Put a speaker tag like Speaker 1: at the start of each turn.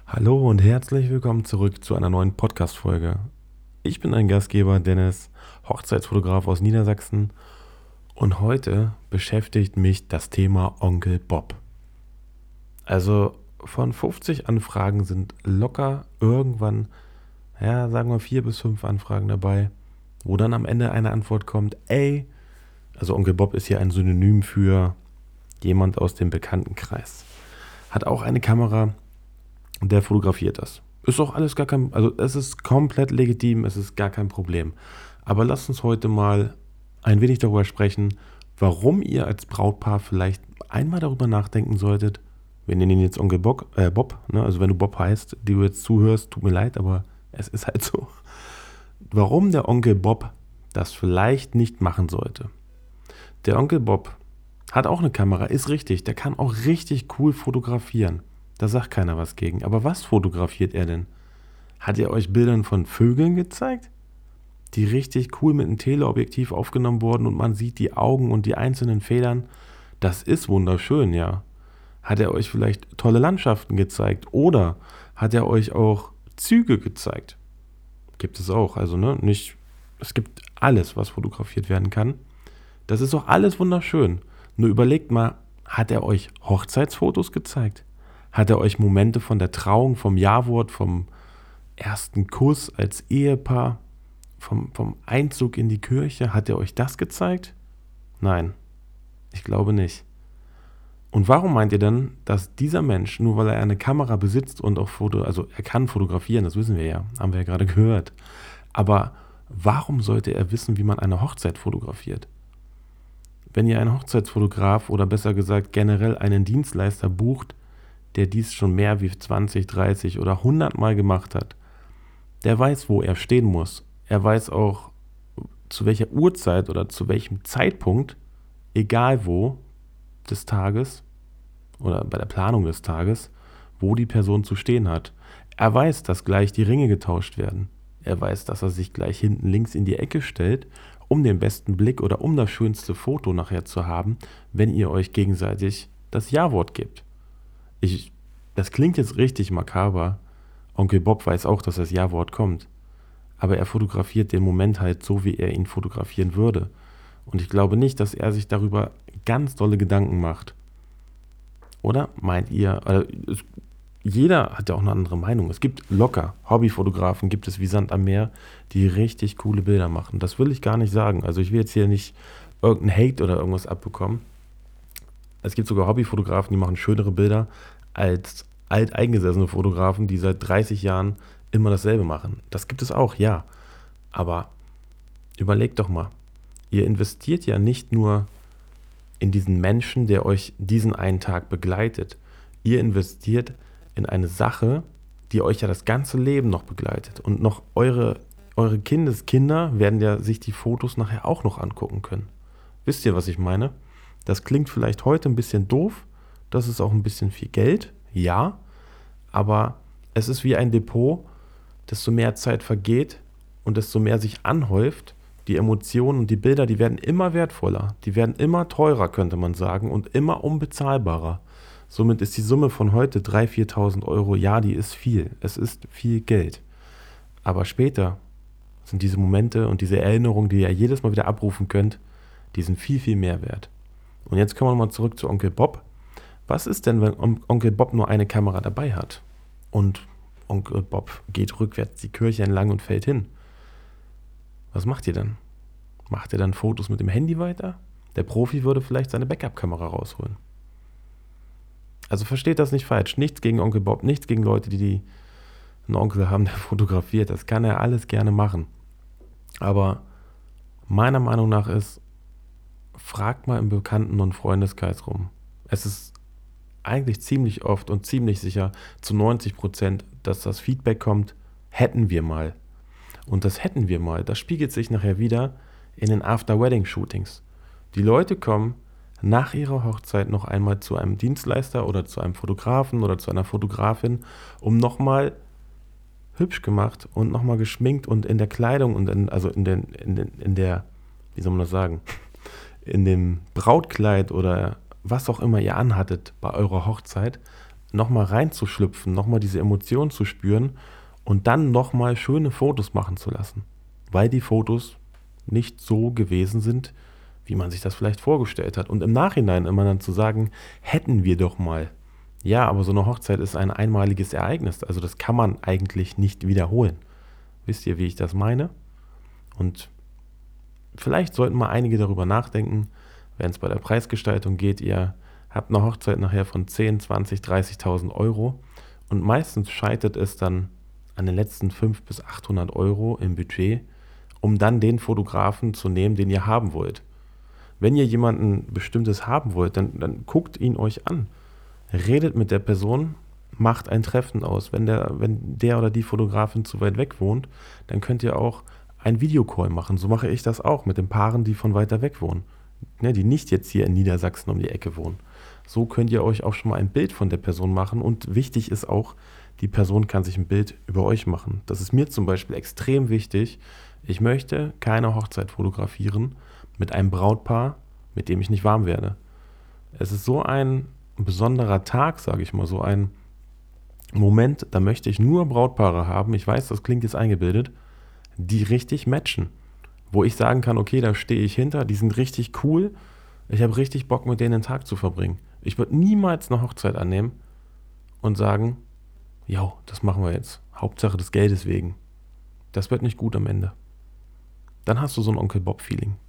Speaker 1: Hallo und herzlich willkommen zurück zu einer neuen Podcast-Folge. Ich bin ein Gastgeber, Dennis, Hochzeitsfotograf aus Niedersachsen, und heute beschäftigt mich das Thema Onkel Bob. Also von 50 Anfragen sind locker irgendwann, ja, sagen wir 4 bis 5 Anfragen dabei, wo dann am Ende eine Antwort kommt, also Onkel Bob ist hier ein Synonym für jemand aus dem Bekanntenkreis. Hat auch eine Kamera, der fotografiert das. Ist auch alles gar kein, also es ist komplett legitim, es ist gar kein Problem. Aber lasst uns heute mal ein wenig darüber sprechen, warum ihr als Brautpaar vielleicht einmal darüber nachdenken solltet. Wir nennen ihn jetzt Onkel Bob, ne? Also wenn du Bob heißt, die du jetzt zuhörst, tut mir leid, aber es ist halt so. Warum der Onkel Bob das vielleicht nicht machen sollte. Der Onkel Bob hat auch eine Kamera, ist richtig, der kann auch richtig cool fotografieren. Da sagt keiner was gegen. Aber was fotografiert er denn? Hat er euch Bildern von Vögeln gezeigt, die richtig cool mit einem Teleobjektiv aufgenommen wurden und man sieht die Augen und die einzelnen Federn? Das ist wunderschön, ja. Hat er euch vielleicht tolle Landschaften gezeigt oder hat er euch auch Züge gezeigt? Gibt es auch, also ne, nicht, es gibt alles, was fotografiert werden kann. Das ist auch alles wunderschön. Nur überlegt mal, hat er euch Hochzeitsfotos gezeigt? Hat er euch Momente von der Trauung, vom Jawort, vom ersten Kuss als Ehepaar, vom Einzug in die Kirche, hat er euch das gezeigt? Nein, ich glaube nicht. Und warum meint ihr denn, dass dieser Mensch, nur weil er eine Kamera besitzt und auch also er kann fotografieren, das wissen wir ja, haben wir ja gerade gehört, aber warum sollte er wissen, wie man eine Hochzeit fotografiert? Wenn ihr einen Hochzeitsfotograf oder besser gesagt generell einen Dienstleister bucht, der dies schon mehr wie 20, 30 oder 100 Mal gemacht hat, der weiß, wo er stehen muss. Er weiß auch, zu welcher Uhrzeit oder zu welchem Zeitpunkt, egal wo, des Tages oder bei der Planung des Tages, wo die Person zu stehen hat. Er weiß, dass gleich die Ringe getauscht werden. Er weiß, dass er sich gleich hinten links in die Ecke stellt, um den besten Blick oder um das schönste Foto nachher zu haben, wenn ihr euch gegenseitig das Ja-Wort gebt. Das klingt jetzt richtig makaber. Onkel Bob weiß auch, dass das Ja-Wort kommt. Aber er fotografiert den Moment halt so, wie er ihn fotografieren würde. Und ich glaube nicht, dass er sich darüber ganz dolle Gedanken macht. Oder meint ihr, jeder hat ja auch eine andere Meinung. Es gibt locker Hobbyfotografen, gibt es wie Sand am Meer, die richtig coole Bilder machen. Das will ich gar nicht sagen. Also ich will jetzt hier nicht irgendeinen Hate oder irgendwas abbekommen. Es gibt sogar Hobbyfotografen, die machen schönere Bilder als alteingesessene Fotografen, die seit 30 Jahren immer dasselbe machen. Das gibt es auch, ja. Aber überlegt doch mal, ihr investiert ja nicht nur in diesen Menschen, der euch diesen einen Tag begleitet. Ihr investiert in eine Sache, die euch ja das ganze Leben noch begleitet. Und noch eure Kindeskinder werden ja sich die Fotos nachher auch noch angucken können. Wisst ihr, was ich meine? Das klingt vielleicht heute ein bisschen doof, das ist auch ein bisschen viel Geld, ja, aber es ist wie ein Depot, desto mehr Zeit vergeht und desto mehr sich anhäuft, die Emotionen und die Bilder, die werden immer wertvoller, die werden immer teurer, könnte man sagen, und immer unbezahlbarer. Somit ist die Summe von heute 3.000, 4.000 Euro, ja, die ist viel, es ist viel Geld. Aber später sind diese Momente und diese Erinnerungen, die ihr jedes Mal wieder abrufen könnt, die sind viel, viel mehr wert. Und jetzt kommen wir nochmal zurück zu Onkel Bob. Was ist denn, wenn Onkel Bob nur eine Kamera dabei hat? Und Onkel Bob geht rückwärts die Kirche entlang und fällt hin. Was macht ihr dann? Macht ihr dann Fotos mit dem Handy weiter? Der Profi würde vielleicht seine Backup-Kamera rausholen. Also versteht das nicht falsch. Nichts gegen Onkel Bob, nichts gegen Leute, die einen Onkel haben, der fotografiert. Das kann er alles gerne machen. Aber meiner Meinung nach ist, fragt mal im Bekannten- und Freundeskreis rum. Es ist eigentlich ziemlich oft und ziemlich sicher zu 90%, dass das Feedback kommt, hätten wir mal. Und das hätten wir mal, das spiegelt sich nachher wieder in den After-Wedding-Shootings. Die Leute kommen nach ihrer Hochzeit noch einmal zu einem Dienstleister oder zu einem Fotografen oder zu einer Fotografin, um nochmal hübsch gemacht und nochmal geschminkt und in der Kleidung und in der, wie soll man das sagen, in dem Brautkleid oder was auch immer ihr anhattet bei eurer Hochzeit, nochmal reinzuschlüpfen, nochmal diese Emotionen zu spüren und dann nochmal schöne Fotos machen zu lassen. Weil die Fotos nicht so gewesen sind, wie man sich das vielleicht vorgestellt hat. Und im Nachhinein immer dann zu sagen, hätten wir doch mal. Ja, aber so eine Hochzeit ist ein einmaliges Ereignis. Also das kann man eigentlich nicht wiederholen. Wisst ihr, wie ich das meine? Und vielleicht sollten mal einige darüber nachdenken, wenn es bei der Preisgestaltung geht, ihr habt eine Hochzeit nachher von 10, 20, 30.000 Euro und meistens scheitert es dann an den letzten 500 bis 800 Euro im Budget, um dann den Fotografen zu nehmen, den ihr haben wollt. Wenn ihr jemanden Bestimmtes haben wollt, dann guckt ihn euch an. Redet mit der Person, macht ein Treffen aus. Wenn der oder die Fotografin zu weit weg wohnt, dann könnt ihr auch ein Videocall machen. So mache ich das auch mit den Paaren, die von weiter weg wohnen. Ne, die nicht jetzt hier in Niedersachsen um die Ecke wohnen. So könnt ihr euch auch schon mal ein Bild von der Person machen. Und wichtig ist auch, die Person kann sich ein Bild über euch machen. Das ist mir zum Beispiel extrem wichtig. Ich möchte keine Hochzeit fotografieren mit einem Brautpaar, mit dem ich nicht warm werde. Es ist so ein besonderer Tag, sage ich mal, so ein Moment, da möchte ich nur Brautpaare haben. Ich weiß, das klingt jetzt eingebildet, die richtig matchen. Wo ich sagen kann, okay, da stehe ich hinter, die sind richtig cool. Ich habe richtig Bock, mit denen den Tag zu verbringen. Ich würde niemals eine Hochzeit annehmen und sagen, jo, das machen wir jetzt. Hauptsache des Geldes wegen. Das wird nicht gut am Ende. Dann hast du so ein Onkel Bob-Feeling.